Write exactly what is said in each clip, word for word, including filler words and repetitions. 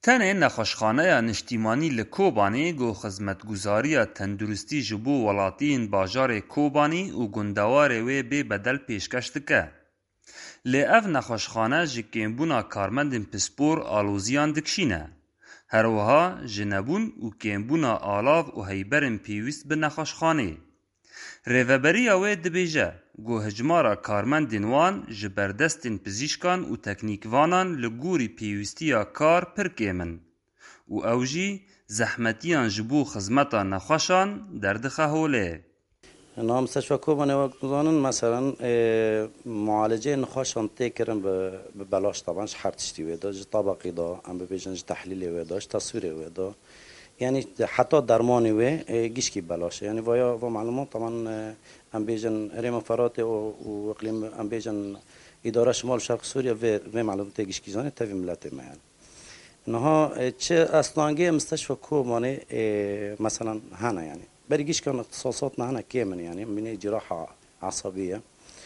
تنه نخوشخانه نشتیمانی لکوبانی گو خدمتگزاری تندرستی جبو ولاتین باجار کوبانی و گندوار وی بی بدل پیشکش دکه. لی اف نخوشخانه جکیمبونا کارمندین پسپور آلوزیان دکشینه. هر وها جنبون و کیمبونا آلاو و هیبرین پیوست به نخوشخانه. ریوبری اوی دبیجه گو هجمارا کارمندین وان جبردستین پزیشکان و تکنیکوانان لگوری پیوستیا کار پرکیمن و اوجی زحمتیان جبو خدمتا نخوشان دردخه هوله. نام مستشفى کوبانی وقت مزانن مثلا معالجه نخوشان تکرن به بلاش طبعا حرتشتی ویدا ج طبقی دا ام ببیجن ج تحلیل ویدا ج تصویر ویدا یعنی حتی درمانی وی گیش کی بلاشه یعنی ویا و معلومات طبعا ام بیجن ریم فرات و اقلیم ام بیجن اداره شمال شرق سوریا و و معلومات گیش کی زانه توی ملت ما يعني نها چه اصلانگی مستشفى کوبانی مثلا هنا يعني بريجيش كان اختصاصاتنا هنا كامل يعني من جراحة عصبية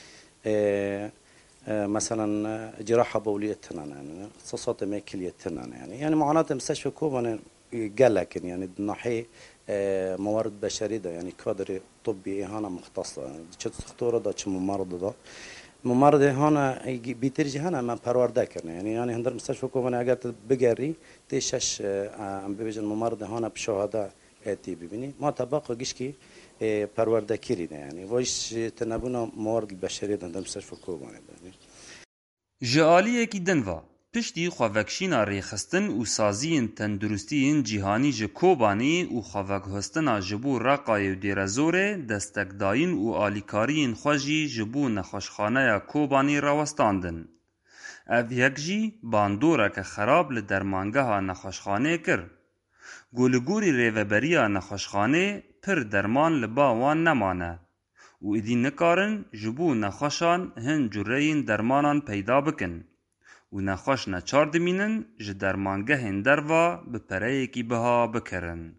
مثلا جراحة بولية تنان يعني اختصاصات ماكلية تنان يعني يعني معناته مستشفى كوباني قال لكن يعني ناحية موارد بشرية ده يعني كادر طبي هنا مختص يعني چه دكتور ده چه ممرض ده ممرض هنا بيترجي هنا ما پرورده كرنه يعني يعني هندر مستشفى كوباني اگر بگری تيشش ام بيجن ممرض هنا بشهاده تی ببینی ما طبقه گیش کی پرورده کردیم یعنی وایش تنبونه موارد بشری دندم مستشفى کوبانی دانی. جالیه کی دنوا پشتی خوابکشینا ریخستن و سازین تندرستین جهانی ج کوبانی و خوابکهستنا جبو رقای و دیرزوره دستکداین و آلیکارین خوشی جبو نخوشخانه کوبانی راوستاندن. او یکجی باندوره که خراب لدرمانگه ها نخوشخانه کر. گولگوری ریوبریا نخوشخانه پر درمان لبا وان نمانه و ایدی نکارن جبو نخوشان هن جرین درمانان پیدا بکن و نخوش نچار دمینن ج درمانگه هن دروا به پره کی بها بکرن.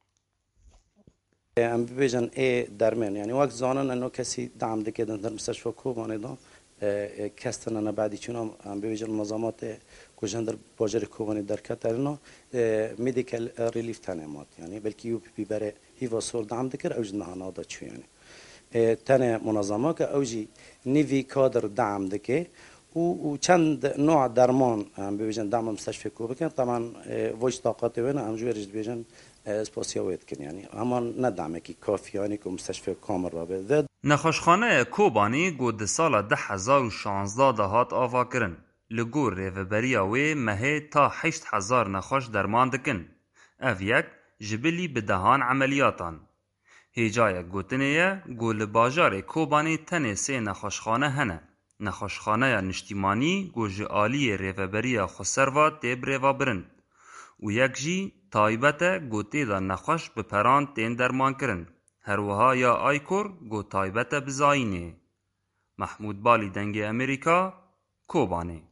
ام بیجن ای درمان یعنی وقت زانن انو کسی دعم دکیدن در مستشفى کوبانی دا کستن انا بعدی چون ام بیجن منظمات کجان در باجر کوبانی در کترنا مدیکال ریلیف تنمات یعنی بلکه یو پی بره هیوا سور دعم دکر اوج نهانا دا چو یعنی تنه منظمه که اوجی نیوی کادر دعم دکه و و چند نوع درمان هم بیجن دعم مستشفى کوبکن طبعا وش طاقت وینه هم جوریش بیجن اسپاسیویت کن یعنی همان ندعمه کی کافی یعنی که مستشفى کامل را به نخوشخانه کوبانی گود سال ده هزار و شانزده دهات آوا کرن. لگور ریوبریا وی مهی تا هشت هزار نخوش درمان دکن. او یک جبلی بدهان عملیاتان. هیجای گوتنیه گول باجار کوبانی تنه سه نخوشخانه هنه. نخوشخانه نشتیمانی گوج آلی ریوبریا خسروا تیب ریوا برند. و یک جی تایبت گوتی دا نخوش بپران تین درمان کرن. هر وها یا آیکور گو تایبت بزاینه. محمود بالی دنگ امریکا کوبانی